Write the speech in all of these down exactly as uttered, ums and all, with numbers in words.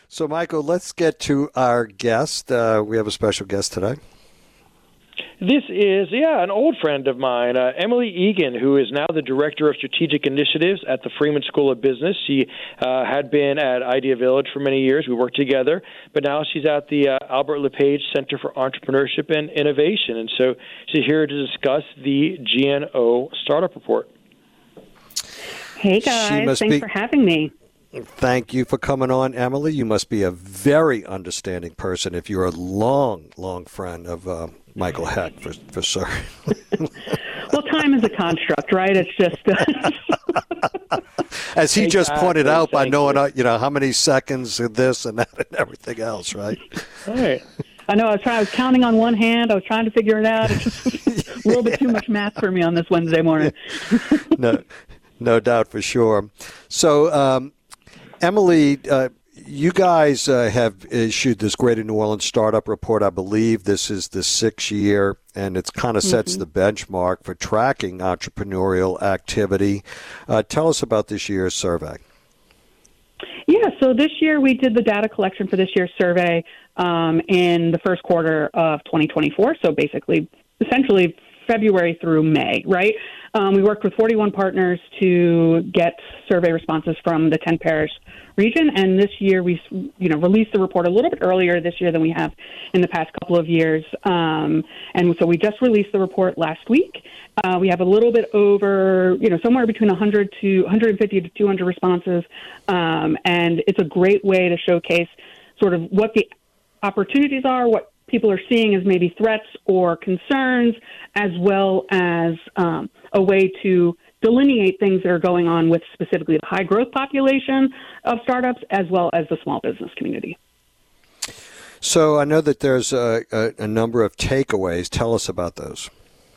So, Michael, let's get to our guest. Uh, we have a special guest today. This is, yeah, an old friend of mine, uh, Emily Egan, who is now the Director of Strategic Initiatives at the Freeman School of Business. She uh, had been at Idea Village for many years. We worked together, but now she's at the uh, Albert LePage Center for Entrepreneurship and Innovation. And so she's here to discuss the G N O Startup Report. Hey, guys. Thanks be- for having me. Thank you for coming on, Emily. You must be a very understanding person if you're a long, long friend of uh, Michael Heck, for, for sure. Well, time is a construct, right? It's just... Uh... As he just pointed out by knowing, uh, you know, how many seconds of this and that and everything else, right? Right. I know. I was, trying, I was counting on one hand. I was trying to figure it out. It's just a little bit too much math for me on this Wednesday morning. no, no doubt for sure. So, um, Emily, uh, you guys uh, have issued this Greater New Orleans Startup Report. I believe this is the sixth year, and it kind of sets mm-hmm. the benchmark for tracking entrepreneurial activity. Uh, tell us about this year's survey. Yeah, so this year we did the data collection for this year's survey um, in the first quarter of twenty twenty-four, so basically, essentially February through May, right? Um, we worked with forty-one partners to get survey responses from the ten parish region, and this year we, you know, released the report a little bit earlier this year than we have in the past couple of years. Um, and so we just released the report last week. Uh, we have a little bit over, you know, somewhere between one hundred to one hundred fifty to two hundred responses, um, and it's a great way to showcase sort of what the opportunities are, what people are seeing as maybe threats or concerns, as well as um, a way to delineate things that are going on with specifically the high growth population of startups, as well as the small business community. So I know that there's a, a, a number of takeaways. Tell us about those.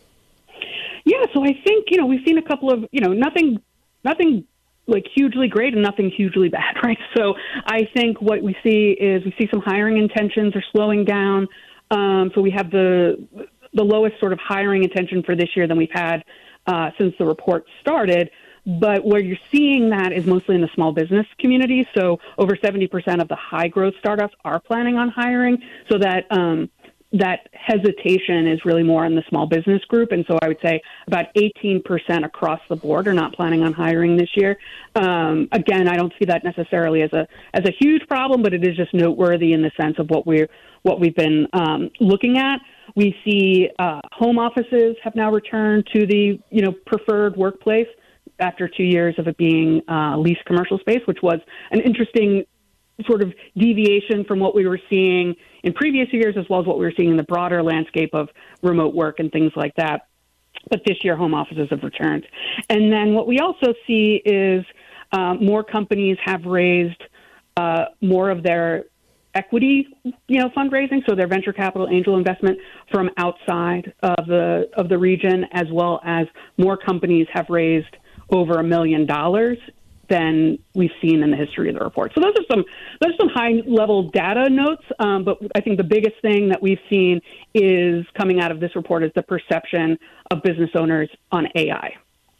Yeah, so I think, you know, we've seen a couple of, you know, nothing, nothing like hugely great and nothing hugely bad, right? So I think what we see is we see some hiring intentions are slowing down. Um, so we have the the lowest sort of hiring intention for this year than we've had uh, since the report started. But where you're seeing that is mostly in the small business community. So over seventy percent of the high growth startups are planning on hiring. So that um, that hesitation is really more in the small business group. And so I would say about eighteen percent across the board are not planning on hiring this year. Um, again, I don't see that necessarily as a as a huge problem, but it is just noteworthy in the sense of what we're what we've been um, looking at. We see uh, home offices have now returned to the, you know, preferred workplace after two years of it being uh, leased commercial space, which was an interesting sort of deviation from what we were seeing in previous years, as well as what we were seeing in the broader landscape of remote work and things like that. But this year, home offices have returned. And then what we also see is uh, more companies have raised uh, more of their equity, you know, fundraising, so their venture capital angel investment from outside of the of the region, as well as more companies have raised over a million dollars than we've seen in the history of the report. So those are some those are some high level data notes. Um, but I think the biggest thing that we've seen is coming out of this report is the perception of business owners on A I.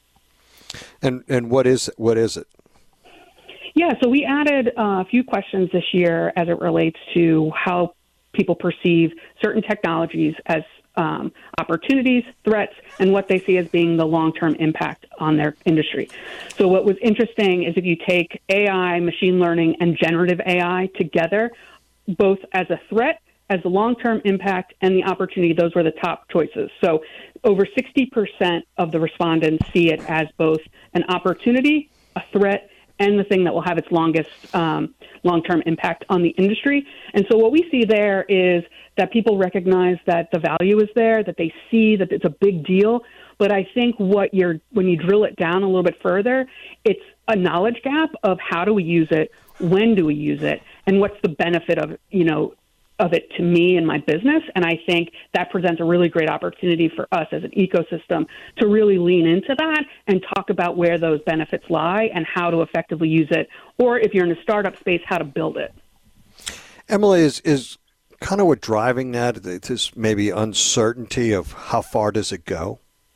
And and what is what is it? Yeah, so we added uh, a few questions this year as it relates to how people perceive certain technologies as um, opportunities, threats, and what they see as being the long-term impact on their industry. So what was interesting is if you take A I, machine learning, and generative A I together, both as a threat, as the long-term impact, and the opportunity, those were the top choices. So over sixty percent of the respondents see it as both an opportunity, a threat, and the thing that will have its longest um, long-term impact on the industry. And so what we see there is that people recognize that the value is there, that they see that it's a big deal. But I think what you're when you drill it down a little bit further, it's a knowledge gap of how do we use it, when do we use it, and what's the benefit of, you know, of it to me and my business. And I think that presents a really great opportunity for us as an ecosystem to really lean into that and talk about where those benefits lie and how to effectively use it, or if you're in a startup space, how to build it. Emily, is is kind of what driving that, this maybe uncertainty of how far does it go?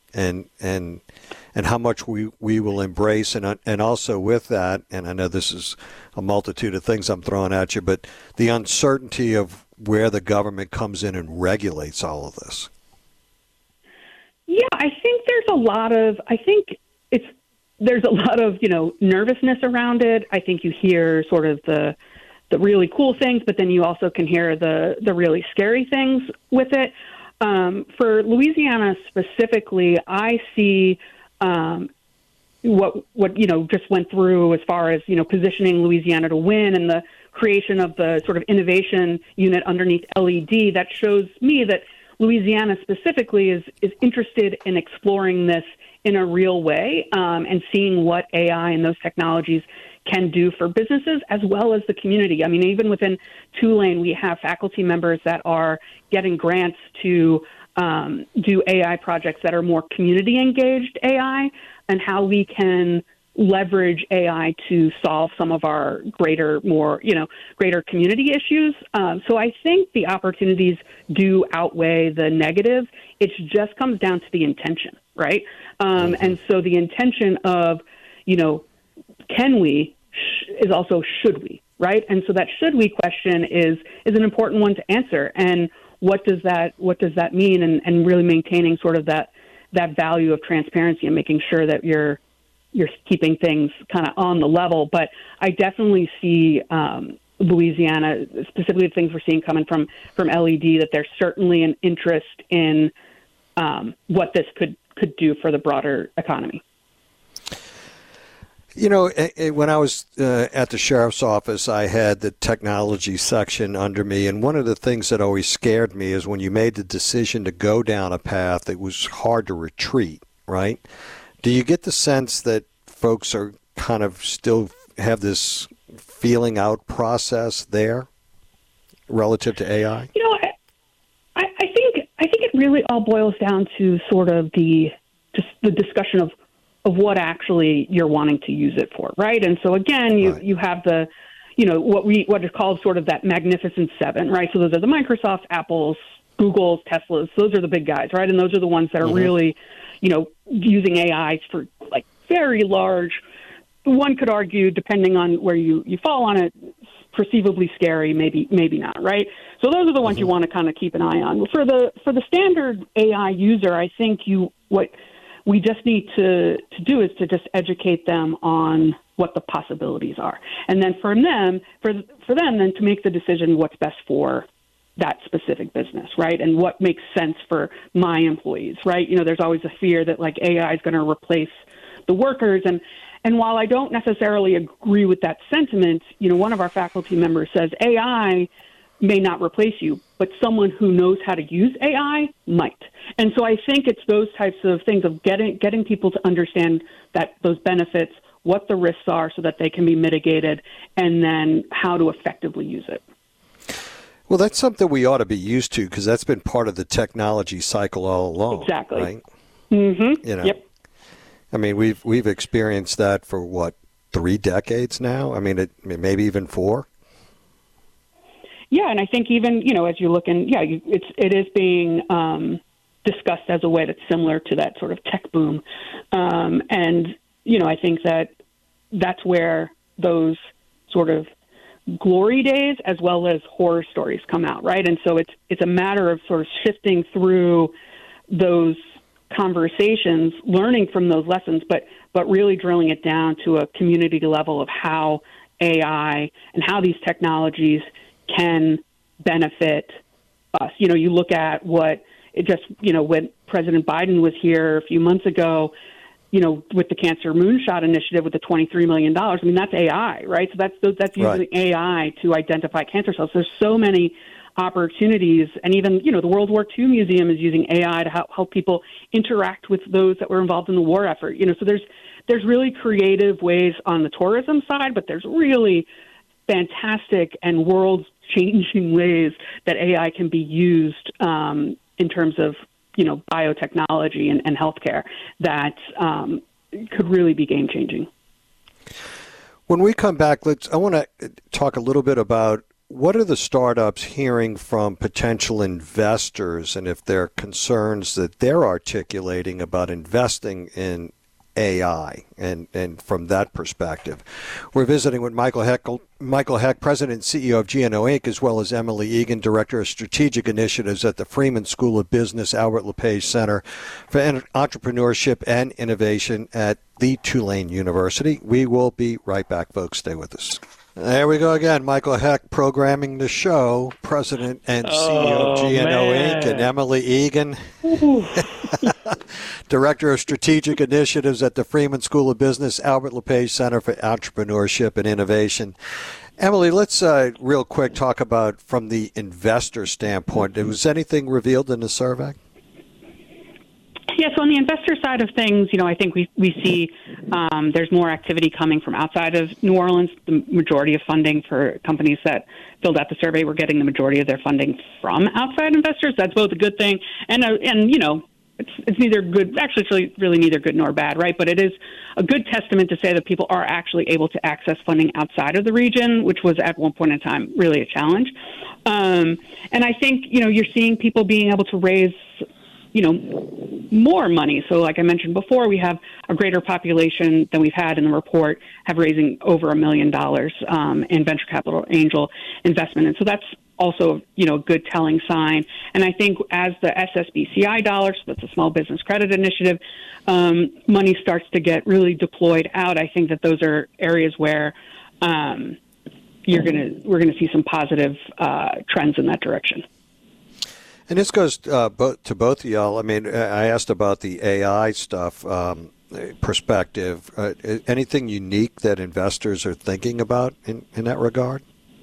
and and and how much we, we will embrace, and and also with that, and I know this is a multitude of things I'm throwing at you, but the uncertainty of where the government comes in and regulates all of this. Yeah, I think there's a lot of, I think it's, there's a lot of, you know, nervousness around it. I think you hear sort of the, the really cool things, but then you also can hear the, the really scary things with it. Um, for Louisiana specifically, I see um, what, what, you know, just went through as far as, you know, positioning Louisiana to win and the creation of the sort of innovation unit underneath L E D. That shows me that Louisiana specifically is, is interested in exploring this in a real way um, and seeing what A I and those technologies can do for businesses as well as the community. I mean, even within Tulane, we have faculty members that are getting grants to um, do A I projects that are more community engaged A I, and how we can leverage A I to solve some of our greater, more, you know, greater community issues. Um, so I think the opportunities do outweigh the negative. It just comes down to the intention, right? Um, mm-hmm. And so the intention of, you know, can we is also should we, right? And so that should we question is is an important one to answer. And what does that what does that mean? And, and really maintaining sort of that that value of transparency and making sure that you're you're keeping things kind of on the level. But I definitely see um, Louisiana, specifically the things we're seeing coming from, from L E D, that there's certainly an interest in um, what this could, could do for the broader economy. You know, when I was uh, at the sheriff's office, I had the technology section under me, and one of the things that always scared me is when you made the decision to go down a path, it was hard to retreat, right? Do you get the sense that folks are kind of still have this feeling out process there relative to A I? You know, I, I think I think it really all boils down to sort of the just the discussion of, of what actually you're wanting to use it for, right? And so again, you, right. you have the, you know, what we what is called sort of that magnificent seven, right? So those are the Microsoft, Apples, Googles, Teslas. Those are the big guys, right? And those are the ones that are mm-hmm. really, you know, using A I for like very large, one could argue, depending on where you, you fall on it, perceivably scary, maybe maybe not, right? So those are the ones mm-hmm. you want to kind of keep an eye on. For the for the standard A I user, I think you what we just need to, to do is to just educate them on what the possibilities are. And then for them, for for them then to make the decision what's best for that specific business, right? And what makes sense for my employees, right? You know, there's always a fear that like A I is going to replace the workers. And, and while I don't necessarily agree with that sentiment, you know, one of our faculty members says A I may not replace you, but someone who knows how to use A I might. And so I think it's those types of things of getting, getting people to understand that those benefits, what the risks are so that they can be mitigated, and then how to effectively use it. Well, that's something we ought to be used to because that's been part of the technology cycle all along. Exactly. Right? Mm-hmm. You know, yep. I mean, we've we've experienced that for what, three decades now? I mean, it, maybe even four. Yeah, and I think even you know, as you look in, yeah, you, it's it is being um, discussed as a way that's similar to that sort of tech boom, um, and you know, I think that that's where those sort of glory days as well as horror stories come out, right? And so it's it's a matter of sort of shifting through those conversations, learning from those lessons, but but really drilling it down to a community level of how A I and how these technologies can benefit us. You know, you look at what it just, you know, when President Biden was here a few months ago, you know, with the Cancer Moonshot Initiative with the twenty-three million dollars, I mean, that's A I, right? So that's that's using right. A I to identify cancer cells. There's so many opportunities. And even, you know, the World War Two Museum is using A I to help, help people interact with those that were involved in the war effort. You know, so there's there's really creative ways on the tourism side, but there's really fantastic and world-changing ways that A I can be used um, in terms of, you know, biotechnology and, and healthcare that um, could really be game-changing. When we come back, let's. I want to talk a little bit about what are the startups hearing from potential investors, and if there are concerns that they're articulating about investing in A I, and, and from that perspective? We're visiting with Michael Heck, Michael Heck, President and C E O of G N O Incorporated, as well as Emily Egan, Director of Strategic Initiatives at the Freeman School of Business, Albert LePage Center for Entrepreneurship and Innovation at the Tulane University. We will be right back, folks. Stay with us. There we go again. Michael Heck programming the show, President and C E O of G N O Incorporated, and Emily Egan, Director of Strategic Initiatives at the Freeman School of Business, Albert LePage Center for Entrepreneurship and Innovation. Emily, let's uh, real quick talk about from the investor standpoint. Was anything revealed in the survey? Yeah, so on the investor side of things, you know, I think we we see um, there's more activity coming from outside of New Orleans. The majority of funding for companies that filled out the survey were getting the majority of their funding from outside investors. That's both a good thing and, uh, and you know, it's it's neither good, actually it's really, really neither good nor bad, right? But it is a good testament to say that people are actually able to access funding outside of the region, which was at one point in time really a challenge. Um, and I think, you know, you're seeing people being able to raise you know, more money. So like I mentioned before, we have a greater population than we've had in the report, have raising over a million dollars um, in venture capital angel investment. And so that's also, you know, a good telling sign. And I think as the S S B C I dollars, so that's a Small Business Credit Initiative, um, money starts to get really deployed out, I think that those are areas where um, you're going to, we're going to see some positive uh, trends in that direction. And this goes uh, bo- to both of y'all. I mean, I asked about the A I stuff um, perspective. Uh, anything unique that investors are thinking about in, in that regard?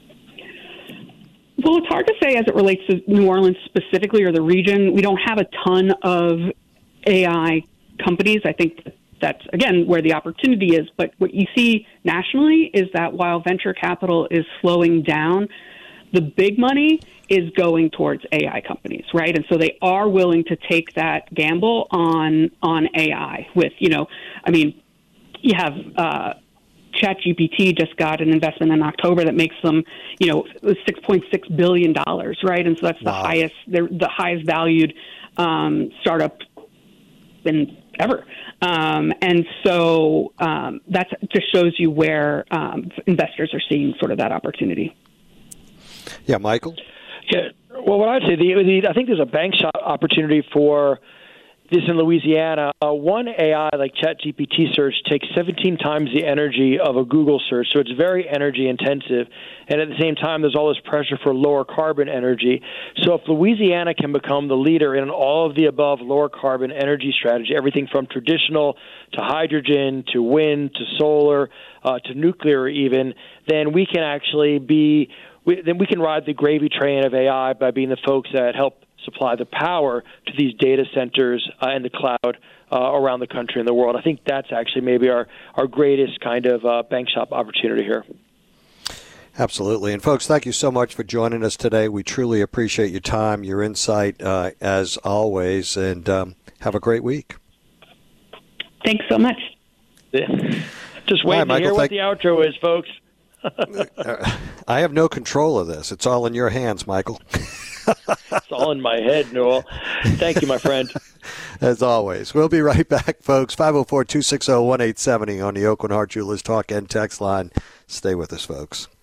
Well, it's hard to say as it relates to New Orleans specifically or the region. We don't have a ton of A I companies. I think that's, again, where the opportunity is. But what you see nationally is that while venture capital is slowing down, the big money is going towards A I companies, right? And so they are willing to take that gamble on on A I with, you know, I mean, you have uh, ChatGPT just got an investment in October that makes them, you know, six point six billion dollars, right? And so that's wow. the highest, they're the highest valued um, startup in ever. Um, and so um, that just shows you where um, investors are seeing sort of that opportunity. Yeah, Michael? Yeah, well, what I'd say, the, the, I think there's a bank shot opportunity for this in Louisiana. Uh, one A I like ChatGPT search takes seventeen times the energy of a Google search, so it's very energy intensive. And at the same time, there's all this pressure for lower carbon energy. So if Louisiana can become the leader in all of the above lower carbon energy strategy, everything from traditional to hydrogen to wind to solar uh, to nuclear even, then we can actually be We, then we can ride the gravy train of A I by being the folks that help supply the power to these data centers uh, and the cloud uh, around the country and the world. I think that's actually maybe our, our greatest kind of uh, bank shop opportunity here. Absolutely. And folks, thank you so much for joining us today. We truly appreciate your time, your insight, uh, as always, and um, have a great week. Thanks so much. Yeah. Just wait right, to Michael, hear what thank- the outro is, folks. I have no control of this. It's all in your hands, Michael. It's all in my head, Noel. Thank you, my friend. As always. We'll be right back, folks. five oh four, two six oh, one eight seven oh on the Oakland Heart Jewelers Talk and Text line. Stay with us, folks.